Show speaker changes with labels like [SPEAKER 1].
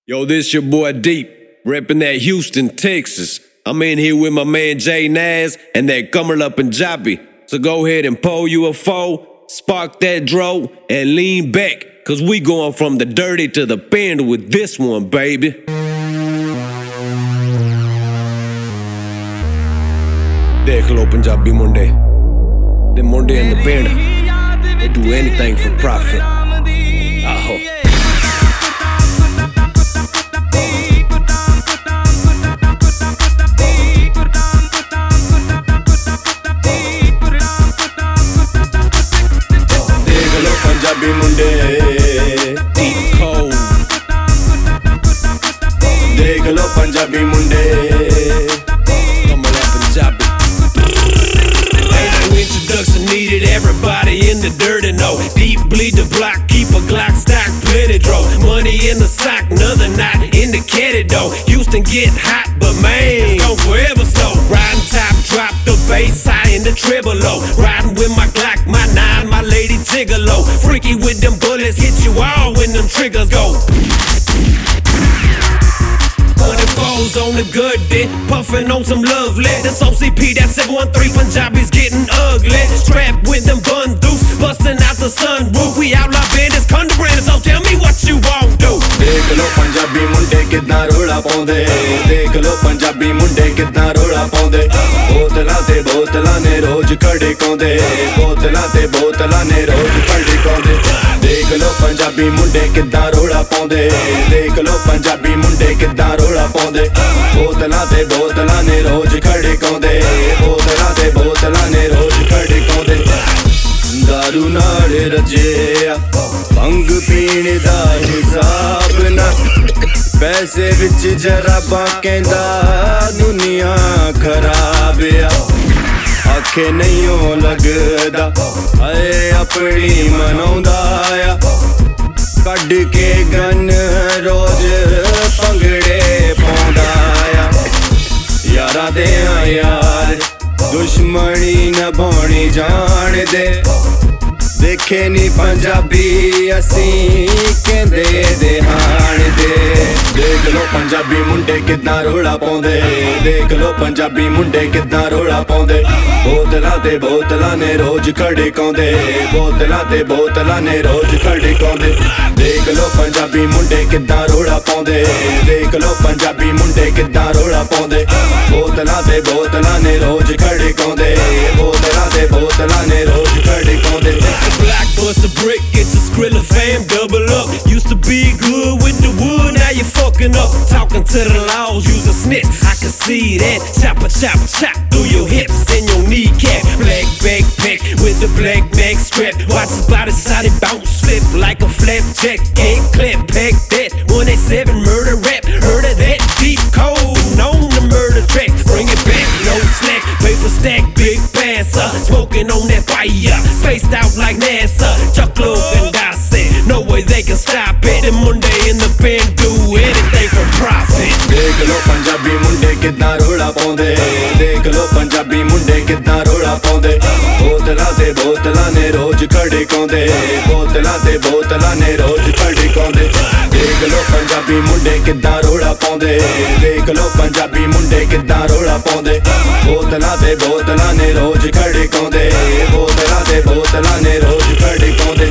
[SPEAKER 1] Yo, this your boy Deep, reppin' that Houston, Texas. I'm in here with my man Jay Naz and that Kamarla Punjabi. So go ahead and pull you a foe, spark that dro, and lean back, cause we going from the dirty to the pinned with this one, baby. Dekh lo Punjabi munde, the munde and the pinned, they do anything for profit. Aho.
[SPEAKER 2] Punjabi munde
[SPEAKER 1] Deep cold.
[SPEAKER 2] Dekh lo Punjabi munde
[SPEAKER 1] Kamarla Punjabi. Ain't no introduction needed, everybody in the dirt and know. Deep bleed the block, keep a Glock stock, plenty dro. Money in the sock, another knot in the caddy though. Houston get hot, but man, go forever so. Riding top, drop the bass high in the treble low. Riding with my Glock, my 9, my lady gigolo. Freaky with them bullets, hit you all when them triggers go. 104s on the good dick, puffin' on some lovely. This OCP, that 713 Punjabi's getting ugly. Strapped with them bun deuce, bustin' out the sunroof. We outlaw bandits, conda branders, so tell me what you won't do.
[SPEAKER 2] Dekh lo Punjabi munde kitna rola paunde. Dekh lo Punjabi munde kitna rola paunde. Botlan te botlan ne roj khade kaunde. Botlan te botlan ne roj khade kaunde. Dekh lo Punjabi munde kitna rola paunde. Dekh lo Punjabi munde kitna rola paunde. Botlan te botlan ne roj khade kaunde. Botlan te botlan ne roj khade kaunde. दारू नाल रजे भंग पीने दा हिसाब ना पैसे विच जराबां कहंदा दुनिया खराब आ आखे नहीं हो लगदा आए अपनी मनाउंदा आ कढ के गन रोज पंगड़े पाउंदा आ यारां दे यार दुश्मनी नभानी जान दे देखे नी पंजाबी असी कहंदे देहान दे देख लो पंजाबी मुंडे कितना रोला पाउंदे देख लो पंजाबी मुंडे कितना रोला पाउंदे बोतलां ते बोतलां ने रोज खड़े काउंदे बोतलां ते बोतलां ने रोज खड़े काउंदे देख लो पंजाबी मुंडे कितना रोला पाउंदे देख लो पंजाबी मुंडे कितना रोला पाउंदे बोतलां ते बोतलां ने रोज खड़े काउंदे बोतलां ते बोतलां ने रोज खड़े काउंदे
[SPEAKER 1] Black bust a brick, get your Skrilla fam, double up. Used to be good with the wood, now you fucking up. Talking to the laws, use a snitch, I can see that. Chopper, chopper, chop through your hips and your kneecap. Black backpack with the black mag strap. Watch his body side it bounce, flip like a flapjack. Can't clap, pack that. 187 murder rap, heard of that? Deep cold, on the murder track. Bring it back, no slack, paper stack, big passer. Smoking on that fire, spaced out like NASA. Chuck Look and Dawson, no way they can stop it. And Monday in the pen do anything for profit.
[SPEAKER 2] देख लो पंजाबी मुंडे कितना रोला पाउंदे देख लो पंजाबी मुंडे कितना रोला पाउंदे बोतलां ते बोतलां ने रोज खड़े काउंदे बोतलां ते बोतलां ने रोज खड़े काउंदे देख लो पंजाबी मुंडे कितना रोला पाउंदे देख लो पंजाबी मुंडे कितना रोला पाउंदे बोतलां ते बोतलां ने रोज खड़े काउंदे बोतलां ते बोतलां ने रोज खड़े काउंदे